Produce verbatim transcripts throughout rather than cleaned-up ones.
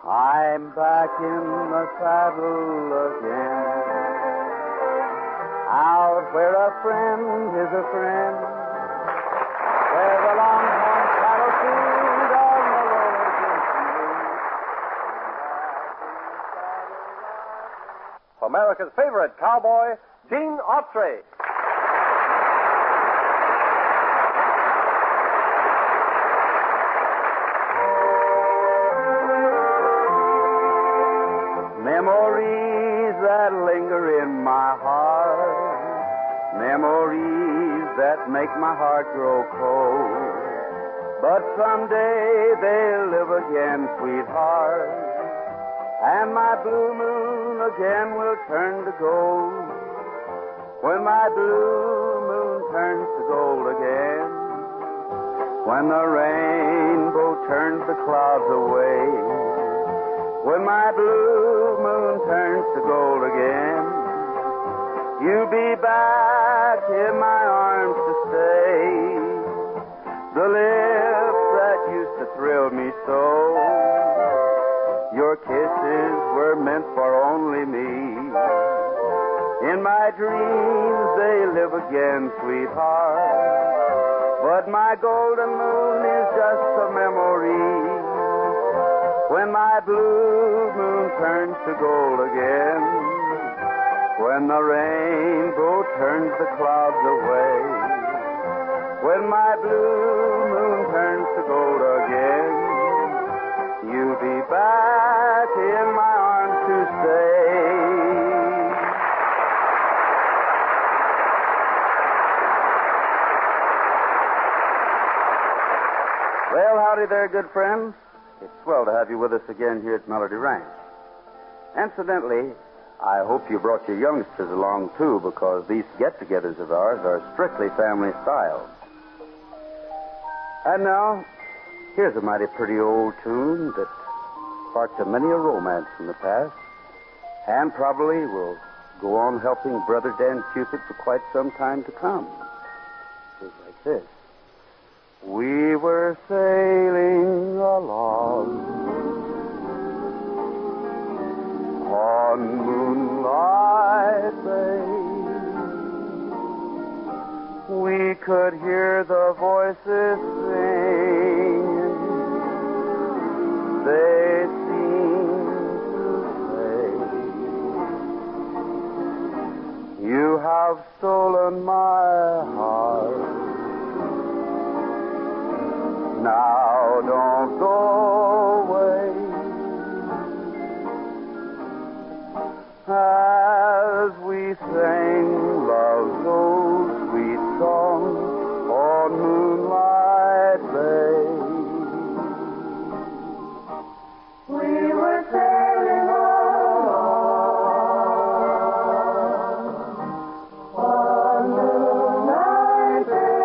I'm back in the saddle again, out where a friend is a friend, where the longhorn cattle feed on the rollers in smooth. America's favorite cowboy, Gene Autry. Memories that linger in my heart, memories that make my heart grow cold. But someday they'll live again, sweetheart, and my blue moon again will turn to gold. When my blue moon turns to gold again, when the rainbow turns the clouds away, when my blue moon turns to gold again, you'll be back in my arms to stay. The lips that used to thrill me so, your kisses were meant for only me. In my dreams they live again, sweetheart, but my golden moon is just a memory. When my blue moon turns to gold again, when the rainbow turns the clouds away, when my blue moon turns to gold again, you'll be back in my arms to stay. Well, howdy there, good friends. It's swell to have you with us again here at Melody Ranch. Incidentally, I hope you brought your youngsters along, too, because these get-togethers of ours are strictly family style. And now, here's a mighty pretty old tune that sparked a many a romance from the past, and probably will go on helping Brother Dan Cupid for quite some time to come. It goes like this. We were sailing along on Moonlight Bay. We could hear the voices singing. They seemed to say, you have stolen my heart. Now don't go away. As we sang love's old sweet song on Moonlight Bay, we were sailing along on Moonlight Bay.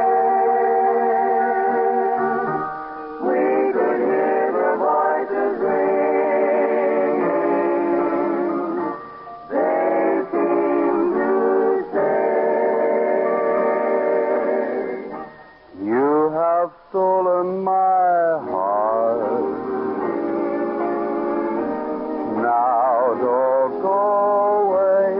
Stolen my heart. Now don't go away.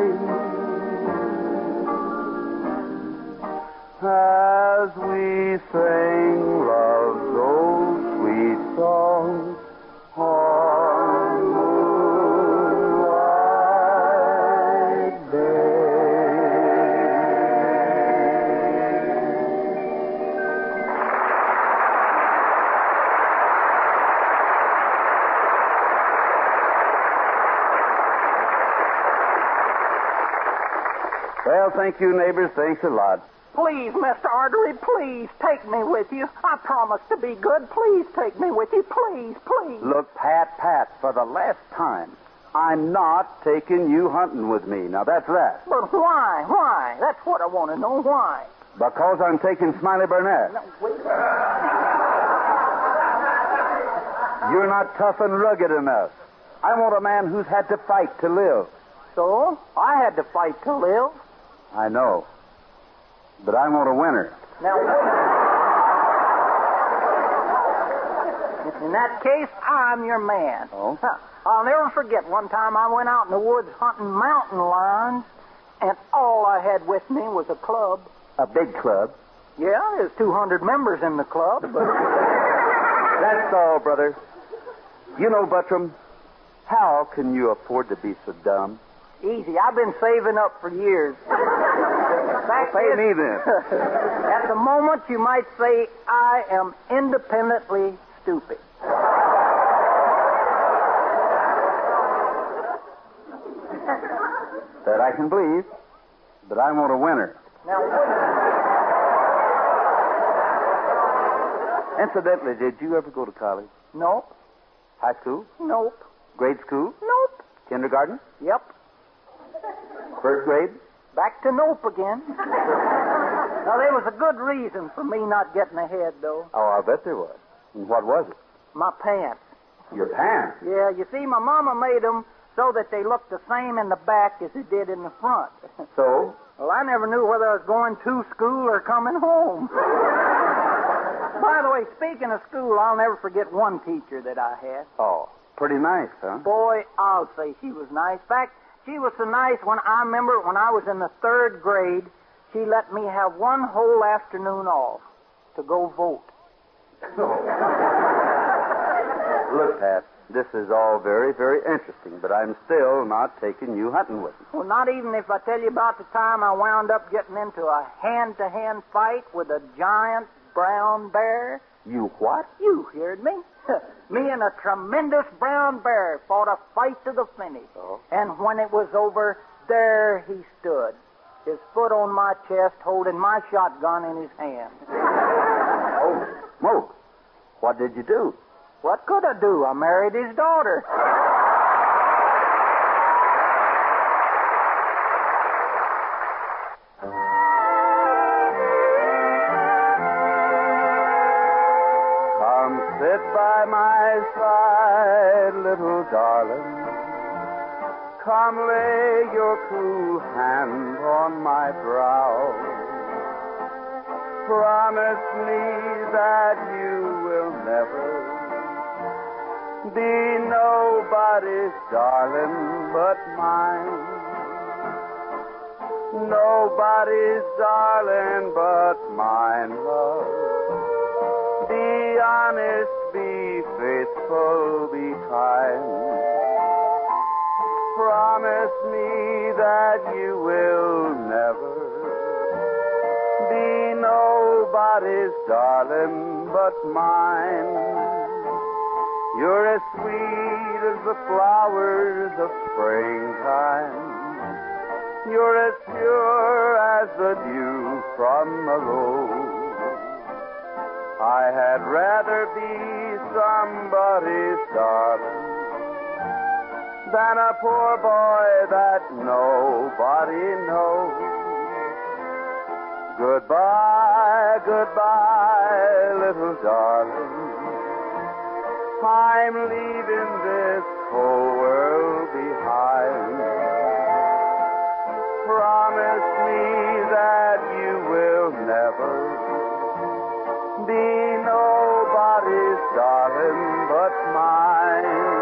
As we sing love's old sweet song on Moonlight Bay. Well, thank you, neighbors. Thanks a lot. Please, Mister Artery, please take me with you. I promise to be good. Please take me with you. Please, please. Look, Pat, Pat, for the last time, I'm not taking you hunting with me. Now, that's that. But why? Why? That's what I want to know. Why? Because I'm taking Smiley Burnett. No, wait. You're not tough and rugged enough. I want a man who's had to fight to live. So? I had to fight to live. I know. But I want a winner. Now, wait. In that case, I'm your man. Oh? Huh. I'll never forget one time I went out in the woods hunting mountain lions, and all I had with me was a club. A big club? Yeah, there's two hundred members in the club, but... That's all, brother. You know, Buttram, how can you afford to be so dumb? Easy. I've been saving up for years. Fact Pay is, me then. At the moment, you might say I am independently stupid. That I can believe, but I want a winner. Now, Incidentally, did you ever go to college? nope, High school? nope, Grade school? nope. Kindergarten? Yep. First grade? Back to nope again. Now, there was a good reason for me not getting ahead, though. Oh, I bet there was. And what was it? My pants. Your pants. Yeah, you see, my mama made them so that they looked the same in the back as they did in the front. So? Well, I never knew whether I was going to school or coming home. By the way, speaking of school, I'll never forget one teacher that I had. Oh, pretty nice, huh? Boy, I'll say she was nice. In fact, she was so nice when I remember when I was in the third grade, she let me have one whole afternoon off to go vote. Look, Pat, this is all very, very interesting, but I'm still not taking you hunting with me. Well, not even if I tell you about the time I wound up getting into a hand-to-hand fight with a giant brown bear. You what? You heard me. Me and a tremendous brown bear fought a fight to the finish. Oh. And when it was over, there he stood, his foot on my chest, holding my shotgun in his hand. Oh, smoke. What did you do? What could I do? I married his daughter. Come sit by my side, little darling. Come lay your cool hand on my brow. Promise me that you will never be nobody's darling but mine. Nobody's darling but mine, love. Be honest, be faithful, be kind. Promise me that you will never be nobody's darling but mine. You're as sweet as the flowers of springtime. You're as pure as the dew from a rose. I had rather be somebody's darling than a poor boy that nobody knows. Goodbye, goodbye, little darling. I'm leaving this whole world behind. Promise me that you will never be nobody's darling but mine.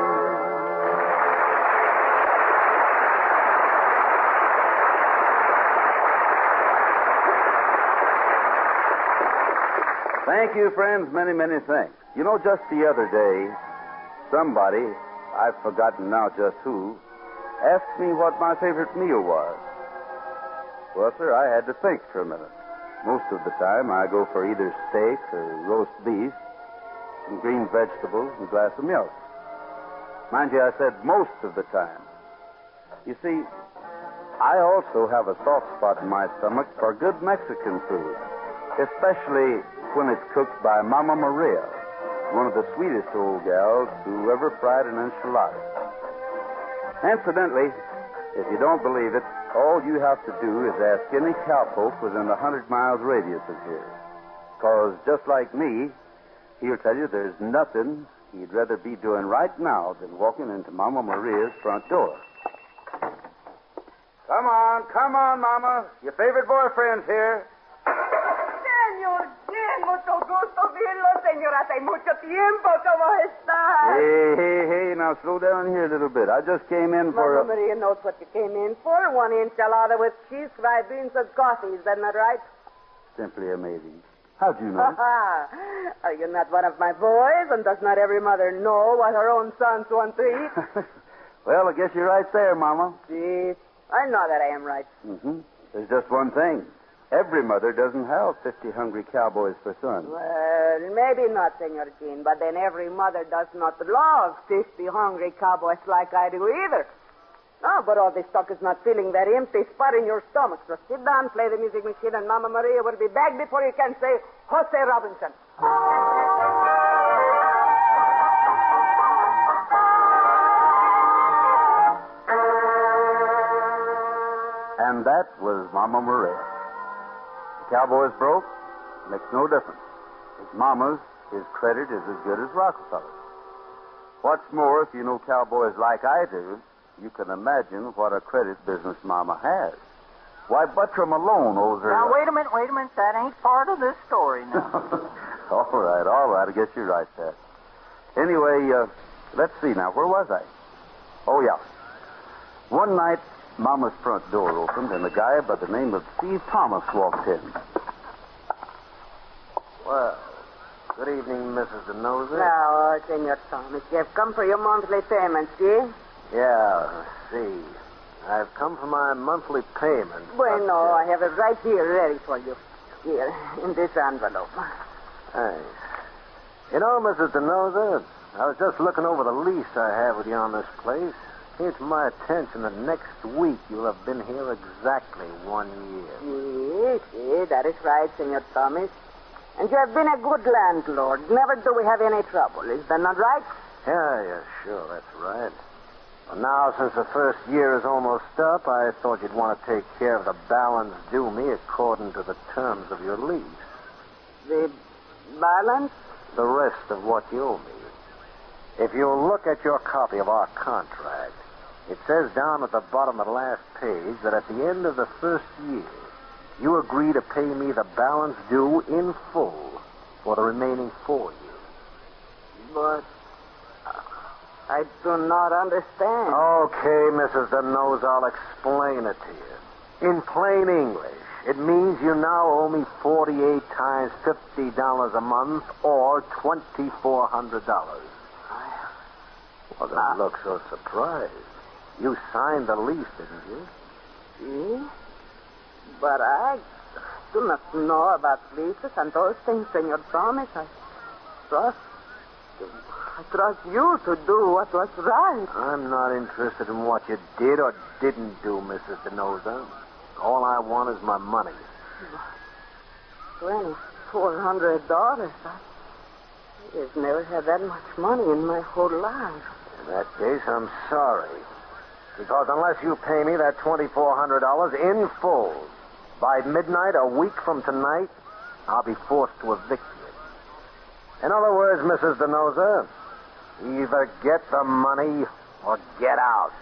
Thank you, friends. Many, many thanks. You know, just the other day, somebody, I've forgotten now just who, asked me what my favorite meal was. Well, sir, I had to think for a minute. Most of the time, I go for either steak or roast beef, some green vegetables, and a glass of milk. Mind you, I said most of the time. You see, I also have a soft spot in my stomach for good Mexican food, especially when it's cooked by Mama Maria, one of the sweetest old gals who ever fried an enchilada. Incidentally, if you don't believe it, all you have to do is ask any cowpoke within a hundred miles radius of here. Because just like me, he'll tell you there's nothing he'd rather be doing right now than walking into Mama Maria's front door. Come on, come on, Mama. Your favorite boyfriend's here. Señor, qué mucho gusto verlo, señor. señor, hace mucho tiempo. ¿Cómo estás? Hey, hey, hey, now slow down here a little bit. I just came in for... Mama a... Maria knows what you came in for. One enchilada with cheese, five beans of coffee. Isn't that right? Simply amazing. How'd you know? Are you not one of my boys? And does not every mother know what her own sons want to eat? Well, I guess you're right there, Mama. Gee, I know that I am right. Mm-hmm. There's just one thing. Every mother doesn't have fifty hungry cowboys for sons. Well, maybe not, Senor Jean, but then every mother does not love fifty hungry cowboys like I do either. No, but all this talk is not filling that empty spot in your stomach. So sit down, play the music machine, and Mama Maria will be back before you can say Jose Robinson. And that was Mama Maria. The cowboy's broke. Makes no difference. His mama's, his credit is as good as Rockefeller's. What's more, if you know cowboys like I do, you can imagine what a credit business Mama has. Why, Buttram alone owes her... Now, wait a minute, wait a minute. That ain't part of this story now. all right, all right. I guess you're right, Pat. Anyway, uh, let's see now. Where was I? Oh, yeah. One night, Mama's front door opened, and a guy by the name of Steve Thomas walked in. Well, good evening, Missus DeNoza. Now, uh, Senor Thomas, you have come for your monthly payments, see? Yeah, let's see. I've come for my monthly payment. Bueno, but, uh, I have it right here ready for you. Here, in this envelope. Thanks. You know, Missus DeNoza, I was just looking over the lease I have with you on this place. It came to my attention that next week you'll have been here exactly one year. Yes, yes, that is right, Senor Thomas. And you have been a good landlord. Never do we have any trouble. Is that not right? Yeah, yeah, sure, that's right. Well, now, since the first year is almost up, I thought you'd want to take care of the balance due me according to the terms of your lease. The balance? The rest of what you owe me. If you look at your copy of our contract, it says down at the bottom of the last page that at the end of the first year, you agree to pay me the balance due in full for the remaining four years. But I do not understand. Okay, Missus DeNose, I'll explain it to you. In plain English, it means you now owe me forty-eight times fifty dollars a month, or twenty-four hundred dollars. Well, don't look so surprised. You signed the lease, didn't you? See? But I do not know about leases and those things, Senor Thomas. I trust I trust you to do what was right. I'm not interested in what you did or didn't do, Missus DeNoza. All I want is my money. Twenty-four hundred dollars. I have never had that much money in my whole life. In that case, I'm sorry. Because unless you pay me that twenty-four hundred dollars in full by midnight a week from tonight, I'll be forced to evict you. In other words, Missus DeNoza, either get the money or get out.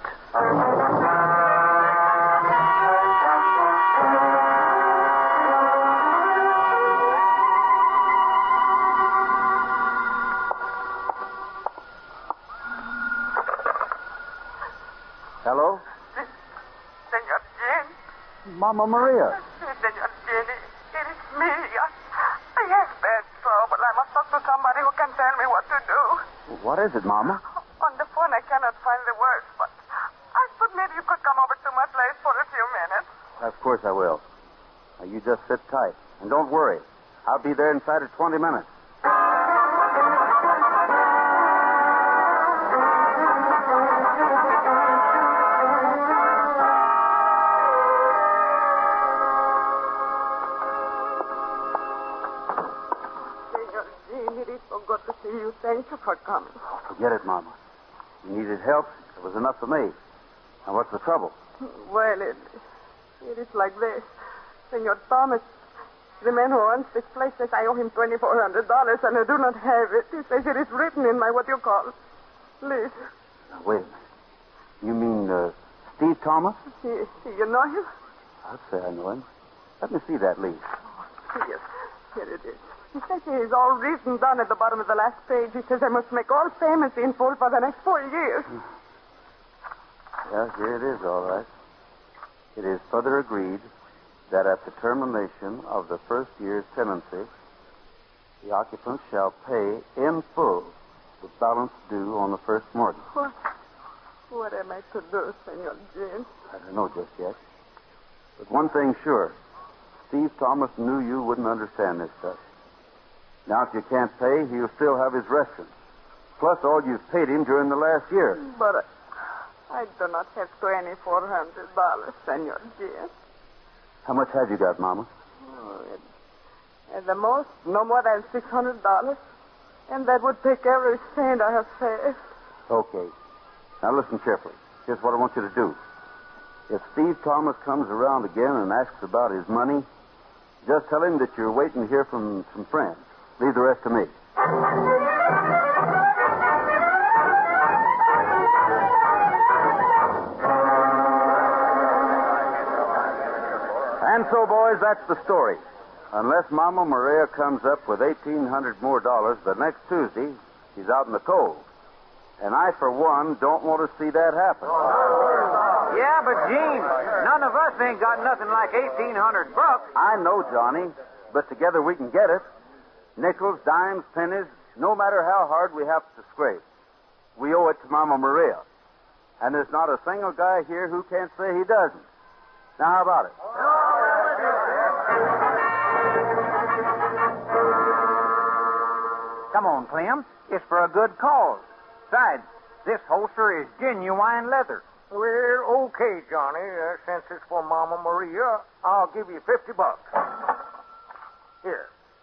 Hello? Senor Jean. Mama Maria. Senor Jean, it is me. I, I have bad trouble. I must talk to somebody who can tell me what to do. What is it, Mama? On the phone, I cannot find the words, but I thought maybe you could come over to my place for a few minutes. Of course I will. Now, you just sit tight. And don't worry. I'll be there inside of twenty minutes. Senor Jean, it is so good to see you. Thank you for coming. Oh, forget it, Mama. You needed help. It was enough for me. Now, what's the trouble? Well, it, it is like this. Senor Thomas, the man who owns this place says I owe him twenty-four hundred dollars, and I do not have it. He says it is written in my what you call lease. Now, wait a minute. You mean uh, Steve Thomas? You, you know him? I'd say I know him. Let me see that lease. Yes, here it is. He says he's all written down at the bottom of the last page. He says I must make all payments in full for the next four years. Yes, here it is, all right. It is further agreed that at the termination of the first year's tenancy, the occupants shall pay in full the balance due on the first mortgage. What, what am I to do, Senor Jean? I don't know just yet. But one thing's sure. Steve Thomas knew you wouldn't understand this stuff. Now, if you can't pay, he'll still have his restaurant. Plus all you've paid him during the last year. But I, I do not have twenty-four hundred dollars, Senor Jean. How much have you got, Mama? Oh, at, at the most, no more than six hundred dollars. And that would take every cent I have saved. Okay. Now listen carefully. Here's what I want you to do. If Steve Thomas comes around again and asks about his money, just tell him that you're waiting to hear from some friends. Leave the rest to me. And so, boys, that's the story. Unless Mama Maria comes up with eighteen hundred more dollars the next Tuesday, she's out in the cold. And I, for one, don't want to see that happen. Yeah, but, Gene, none of us ain't got nothing like eighteen hundred bucks. I know, Johnny, but together we can get it. Nickels, dimes, pennies, no matter how hard we have to scrape. We owe it to Mama Maria. And there's not a single guy here who can't say he doesn't. Now, how about it? Come on, Clem. It's for a good cause. Besides, this holster is genuine leather. Well, okay, Johnny. Uh, since it's for Mama Maria, I'll give you fifty bucks. Here.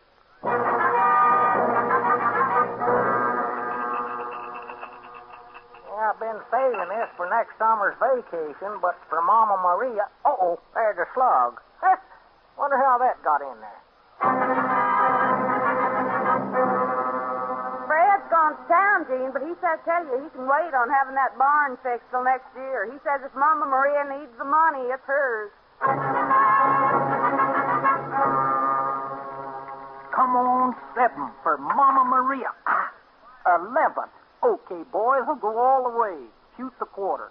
Yeah, I've been saving this for next summer's vacation, but for Mama Maria... Uh-oh, there's a slug. Wonder how that got in there. Fred's gone to town, Gene, but he says tell you he can wait on having that barn fixed till next year. He says if Mama Maria needs the money, it's hers. Come on, seven for Mama Maria. Ah, eleven. Okay, boys, we'll go all the way. Shoot the quarter.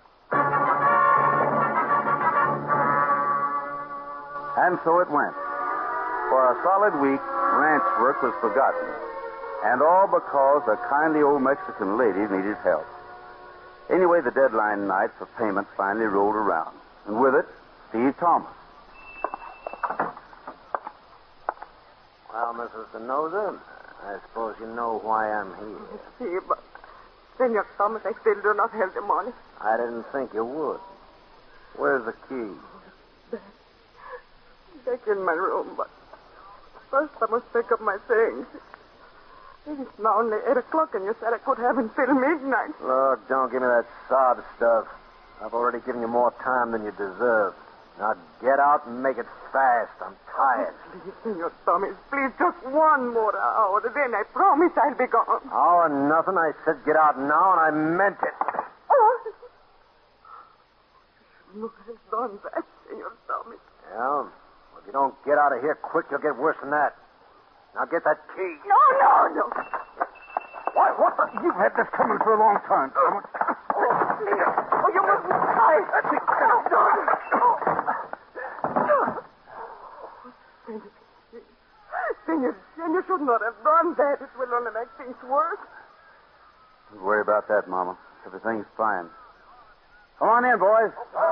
And so it went. For a solid week, ranch work was forgotten. And all because a kindly old Mexican lady needed help. Anyway, the deadline night for payment finally rolled around. And with it, Steve Thomas. Well, Missus Denoza, I suppose you know why I'm here. See, but Senor Thomas, I still do not have the money. I didn't think you would. Where's the key? Back in my room, but first I must pick up my things. It is now only eight o'clock, and you said I could have until midnight. Look, don't give me that sod stuff. I've already given you more time than you deserve. Now get out and make it fast. I'm tired. Please, Senor Thomas, please, just one more hour. Then I promise I'll be gone. Oh, nothing. I said get out now, and I meant it. Oh! You have done that, Senor Thomas. Yeah? Well, if you don't get out of here quick, you'll get worse than that. Now get that key. No, no, no. Why, what the... You've had this coming for a long time, Thomas. Oh, please. Oh, you mustn't try. That's it. Oh, Senor, Senor should not have done that. It will only make things worse. Don't worry about that, Mama. Everything's fine. Come on in, boys.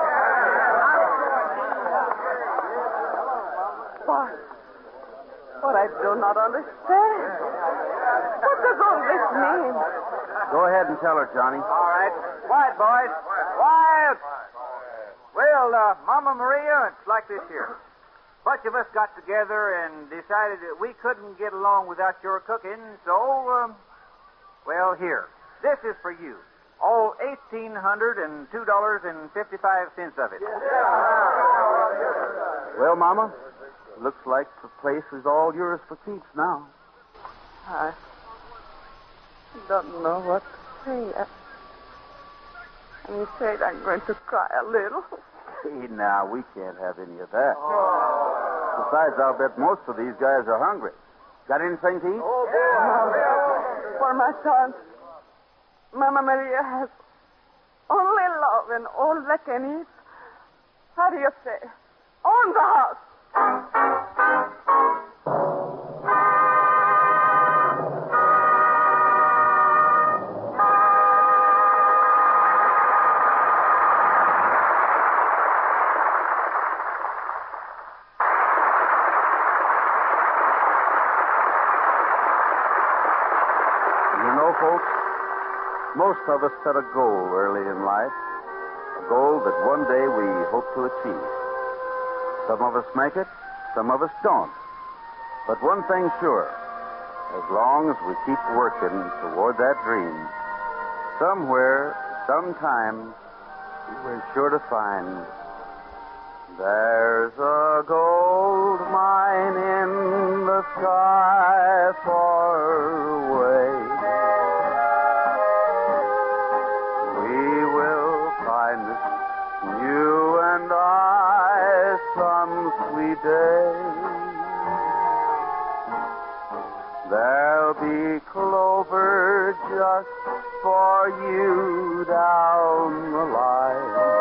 Why? What I do not understand. What does all this mean? Go ahead and tell her, Johnny. All right. Quiet, boys. Quiet. Well, uh, Mama Maria, it's like this here. A bunch of us got together and decided that we couldn't get along without your cooking, so, um, well, here. This is for you. All eighteen hundred and two dollars and fifty-five cents of it. Well, Mama, looks like the place is all yours for keeps now. I don't know what to say. I, I'm afraid I'm going to cry a little. See, now, we can't have any of that. Besides, I'll bet most of these guys are hungry. Got anything to eat? Oh, boy. For my son, Mama Maria has only love and all they can eat. How do you say? On the house. You know, folks, most of us set a goal early in life, a goal that one day we hope to achieve. Some of us make it, some of us don't. But one thing's sure, as long as we keep working toward that dream, somewhere, sometime, we're sure to find there's a gold mine in the sky far away. We will find it, you and I, some sweet day. There'll be clover just for you down the line,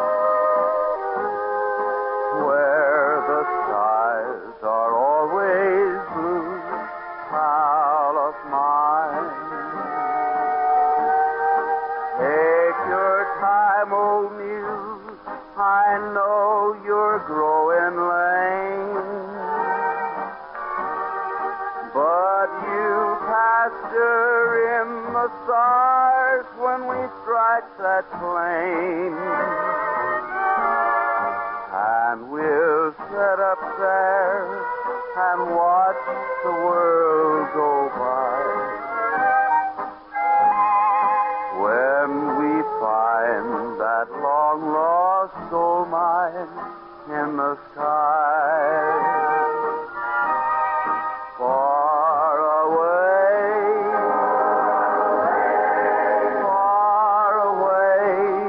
where the skies are always blue, pal of mine. Take your time, old muse, I know you're growing lame, but you passed her in the stars when we strike that plane. And we'll sit up there and watch the world go by. When we find that long-lost gold mine in the sky. Far away, far away,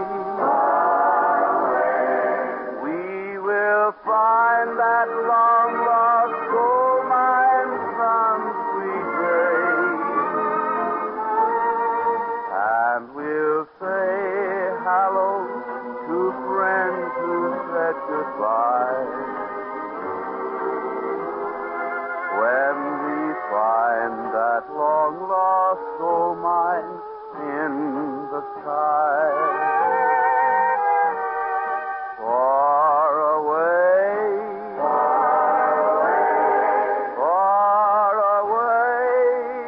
we will find that long-lost gold mine some sweet day. And we'll say hello to friends who said goodbye. When we find that long-lost gold mine in the sky. Far away, far away, far away,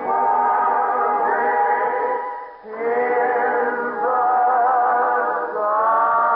in the sky.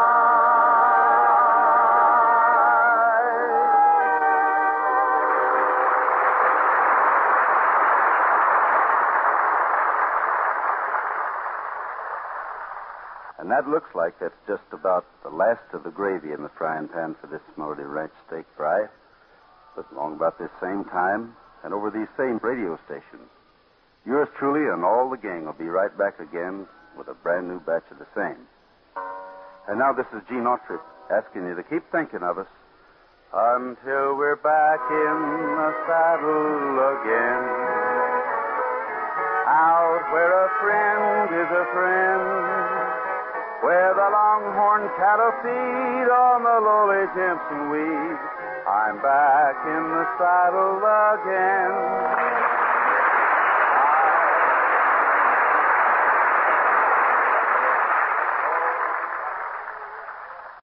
And that looks like that's just about the last of the gravy in the frying pan for this Melody Ranch steak fry. But along about this same time and over these same radio stations, yours truly and all the gang will be right back again with a brand new batch of the same. And now this is Gene Autry asking you to keep thinking of us until we're back in the saddle again. Out where a friend is a friend, where the longhorn cattle feed on the lowly Jimson weed, I'm back in the saddle again.